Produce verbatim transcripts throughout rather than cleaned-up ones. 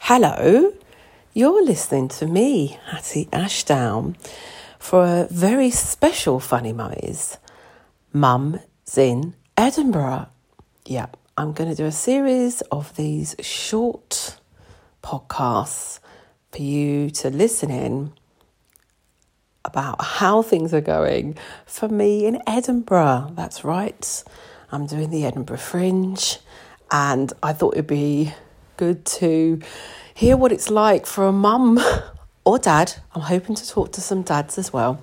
Hello, you're listening to me, Hattie Ashdown, for a very special Funny Mummies. Mum's in Edinburgh. Yeah, I'm going to do a series of these short podcasts for you to listen in about how things are going for me in Edinburgh. That's right, I'm doing the Edinburgh Fringe, and I thought it'd be good to hear what it's like for a mum or dad. I'm hoping to talk to some dads as well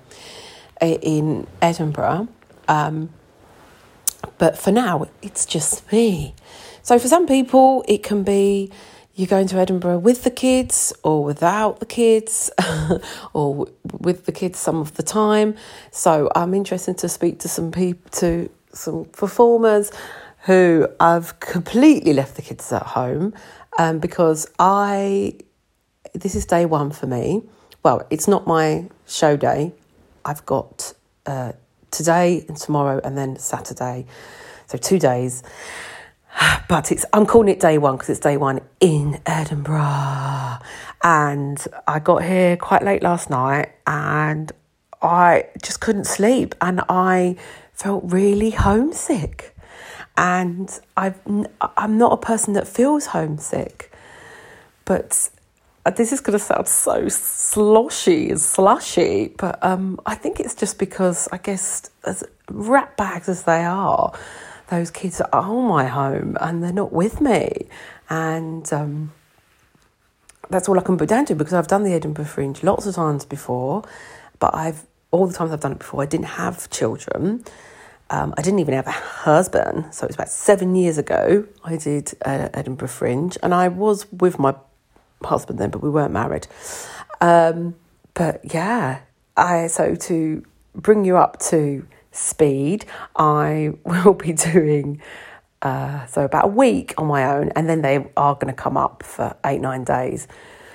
in Edinburgh. Um, but for now, it's just me. So for some people, it can be you're going to Edinburgh with the kids or without the kids or with the kids some of the time. So I'm interested to speak to some people, to some performers who have completely left the kids at home, um, because I, this is day one for me. Well, it's not my show day. I've got uh, today and tomorrow and then Saturday. So two days. But it's I'm calling it day one because it's day one in Edinburgh. And I got here quite late last night and I just couldn't sleep and I felt really homesick. And I've, I'm not a person that feels homesick, but this is going to sound so sloshy and slushy, but um, I think it's just because, I guess, as rat bags as they are, those kids are my home and they're not with me. And um, that's all I can put down to, because I've done the Edinburgh Fringe lots of times before, but I've all the times I've done it before, I didn't have children. Um, I didn't even have a husband, so it was about seven years ago I did uh, Edinburgh Fringe, and I was with my husband then, but we weren't married. Um, but yeah, I so to bring you up to speed, I will be doing uh, so about a week on my own, and then they are going to come up for eight, nine days.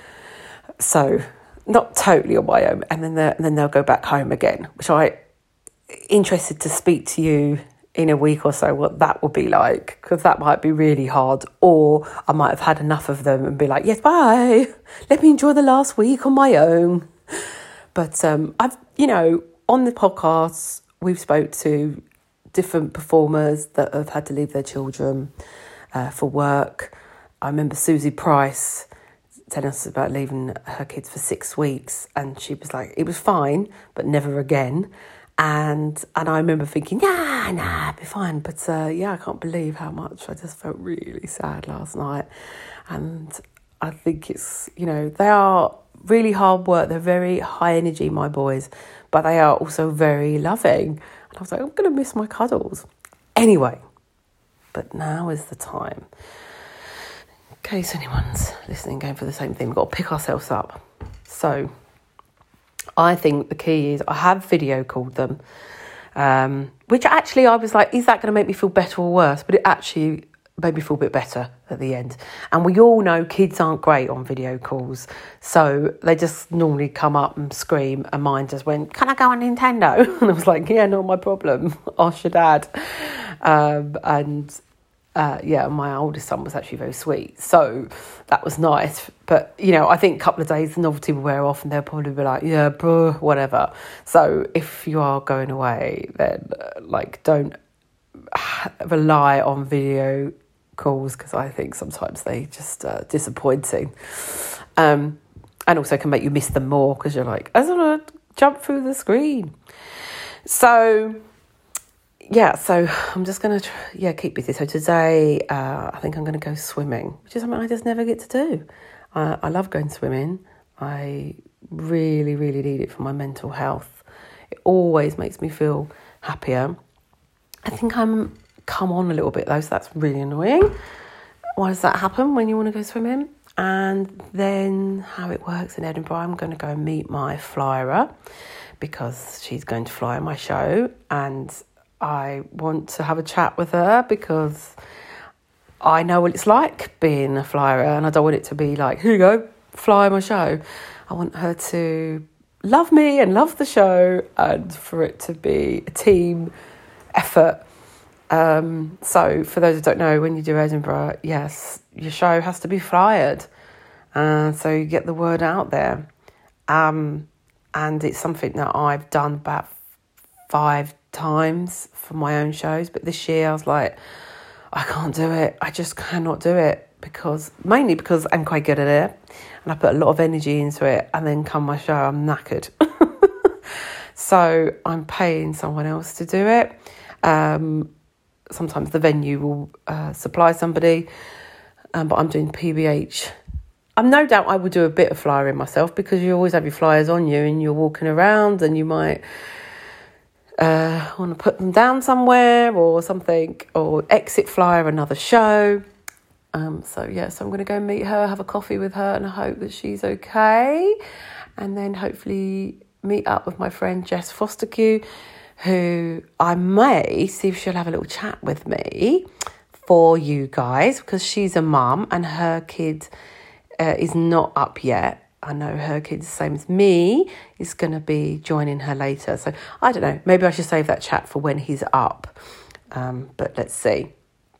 So not totally on my own, and then and then they'll go back home again, which I. Interested to speak to you in a week or so what that will be like, because that might be really hard, or I might have had enough of them and be like, yes, bye, let me enjoy the last week on my own. But um I've you know on the podcast we've spoke to different performers that have had to leave their children uh, for work. I remember Susie Price telling us about leaving her kids for six weeks and she was like, it was fine but never again. And and I remember thinking, nah, nah, it'll be fine. But uh, yeah, I can't believe how much I just felt really sad last night. And I think it's, you know, they are really hard work. They're very high energy, my boys, but they are also very loving. And I was like, I'm going to miss my cuddles. Anyway, but now is the time. In case anyone's listening, going for the same thing, we've got to pick ourselves up. So I think the key is I have video called them, um, which actually I was like, is that going to make me feel better or worse? But it actually made me feel a bit better at the end. And we all know kids aren't great on video calls. So they just normally come up and scream, and mine just went, can I go on Nintendo? And I was like, yeah, not my problem. Ask your dad. Um, and Uh, yeah, my oldest son was actually very sweet, so that was nice. But, you know, I think a couple of days the novelty will wear off and they'll probably be like, yeah, bro, whatever. So if you are going away, then, uh, like, don't rely on video calls, because I think sometimes they just uh, disappointing. Um, and also can make you miss them more, because you're like, I just want to jump through the screen. So Yeah, so I'm just going to, yeah, keep busy. So today, uh, I think I'm going to go swimming, which is something I just never get to do. Uh, I love going swimming. I really, really need it for my mental health. It always makes me feel happier. I think I'm come on a little bit, though, so that's really annoying. Why does that happen when you want to go swimming? And then how it works in Edinburgh, I'm going to go and meet my flyerer, because she's going to fly on my show, and I want to have a chat with her because I know what it's like being a flyer, and I don't want it to be like, here you go, fly my show. I want her to love me and love the show, and for it to be a team effort. Um, so for those who don't know, when you do Edinburgh, yes, your show has to be flyered. Uh, so you get the word out there. Um, and it's something that I've done about five times for my own shows. But this year I was like, I can't do it. I just cannot do it. Because mainly because I'm quite good at it. And I put a lot of energy into it. And then come my show, I'm knackered. So I'm paying someone else to do it. Um, sometimes the venue will uh, supply somebody. Um, but I'm doing P B H. I'm no doubt I will do a bit of flyering myself, because you always have your flyers on you and you're walking around and you might uh, want to put them down somewhere or something, or exit flyer another show. Um, so, yeah, so I'm going to go meet her, have a coffee with her, and I hope that she's okay. And then hopefully meet up with my friend Jess Fosterque, who I may see if she'll have a little chat with me for you guys, because she's a mum and her kid uh, is not up yet. I know her kid's the same as me, is going to be joining her later. So I don't know, maybe I should save that chat for when he's up. Um, but let's see.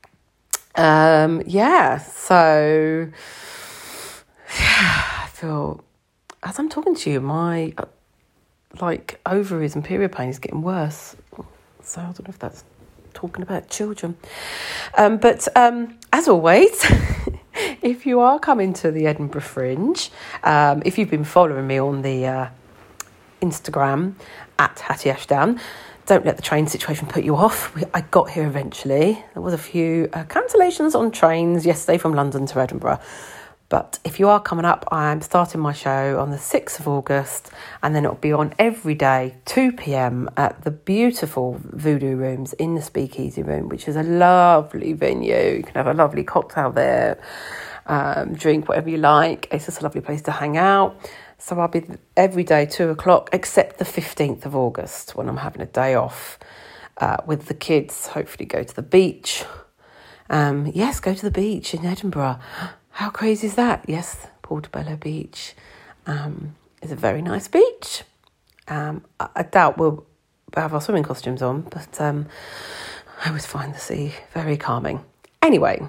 Um, yeah, so yeah, I feel, as I'm talking to you, my uh, like ovaries and period pain is getting worse. So I don't know if that's talking about children. Um, but um, as always, if you are coming to the Edinburgh Fringe, um, if you've been following me on the uh, Instagram at Hattie Ashdown, don't let the train situation put you off. We, I got here eventually. There was a few uh, cancellations on trains yesterday from London to Edinburgh. But if you are coming up, I'm starting my show on the sixth of August, and then it'll be on every day, two p.m. at the beautiful Voodoo Rooms in the Speakeasy Room, which is a lovely venue. You can have a lovely cocktail there, um, drink whatever you like. It's just a lovely place to hang out. So I'll be every day, two o'clock, except the fifteenth of August, when I'm having a day off uh, with the kids. Hopefully go to the beach. Um, yes, go to the beach in Edinburgh. How crazy is that? Yes, Portobello Beach um, is a very nice beach. Um, I, I doubt we'll have our swimming costumes on, but um, I always find the sea very calming. Anyway,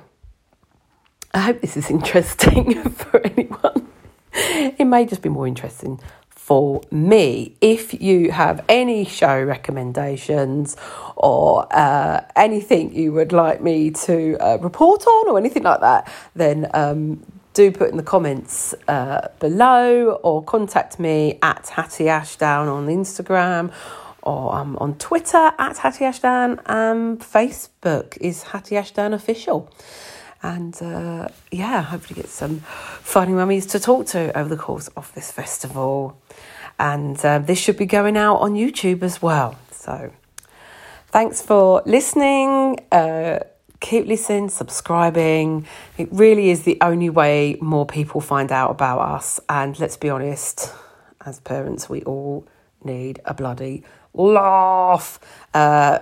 I hope this is interesting for anyone. It may just be more interesting for me. If you have any show recommendations or uh, anything you would like me to uh, report on or anything like that, then um, do put in the comments uh, below, or contact me at Hattie Ashdown on Instagram, or um, on Twitter at Hattie Ashdown, and Facebook is Hattie Ashdown Official. And uh, yeah, hopefully get some funny mummies to talk to over the course of this festival. And uh, this should be going out on YouTube as well. So thanks for listening. Uh, keep listening, subscribing. It really is the only way more people find out about us. And let's be honest, as parents, we all need a bloody laugh. Uh,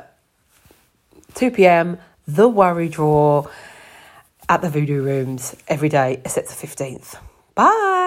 two p.m, The Worry Draw at the Voodoo Rooms every day except the fifteenth. Bye.